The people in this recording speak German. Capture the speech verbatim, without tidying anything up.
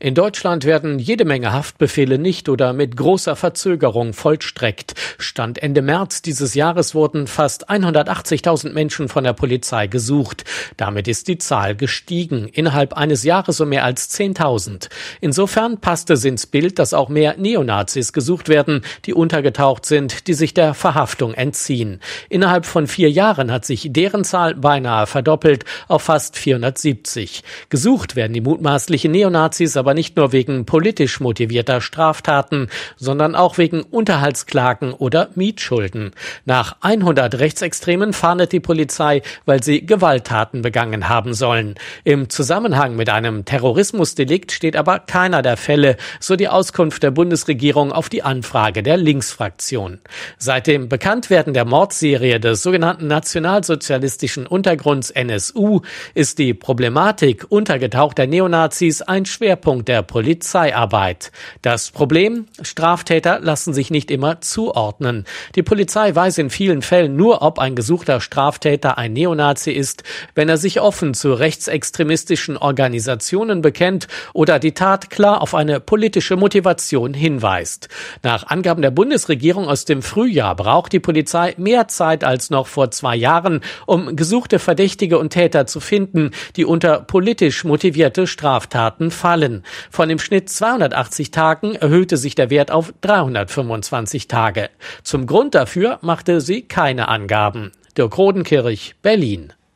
In Deutschland werden jede Menge Haftbefehle nicht oder mit großer Verzögerung vollstreckt. Stand Ende März dieses Jahres wurden fast hundertachtzigtausend Menschen von der Polizei gesucht. Damit ist die Zahl gestiegen. Innerhalb eines Jahres um mehr als zehntausend. Insofern passt es ins Bild, dass auch mehr Neonazis gesucht werden, die untergetaucht sind, die sich der Verhaftung entziehen. Innerhalb von vier Jahren hat sich deren Zahl beinahe verdoppelt auf fast vierhundertsiebzig. Gesucht werden die mutmaßlichen Neonazis aber nicht nur wegen politisch motivierter Straftaten, sondern auch wegen Unterhaltsklagen oder Mietschulden. Nach hundert Rechtsextremen fahndet die Polizei, weil sie Gewalttaten begangen haben sollen. Im Zusammenhang mit einem Terrorismusdelikt steht aber keiner der Fälle, so die Auskunft der Bundesregierung auf die Anfrage der Linksfraktion. Seit dem Bekanntwerden der Mordserie des sogenannten nationalsozialistischen Untergrunds N S U ist die Problematik untergetauchter Neonazis ein Schwerpunkt der Polizeiarbeit. Das Problem: Straftäter lassen sich nicht immer zuordnen. Die Polizei weiß in vielen Fällen nur, ob ein gesuchter Straftäter ein Neonazi ist, wenn er sich offen zu rechtsextremistischen Organisationen bekennt oder die Tat klar auf eine politische Motivation hinweist. Nach Angaben der Bundesregierung aus dem Frühjahr braucht die Polizei mehr Zeit als noch vor zwei Jahren, um gesuchte Verdächtige und Täter zu finden, die unter politisch motivierte Straftaten fallen. Von im Schnitt zweihundertachtzig Tagen erhöhte sich der Wert auf dreihundertfünfundzwanzig Tage. Zum Grund dafür machte sie keine Angaben. Dirk Rodenkirch, Berlin.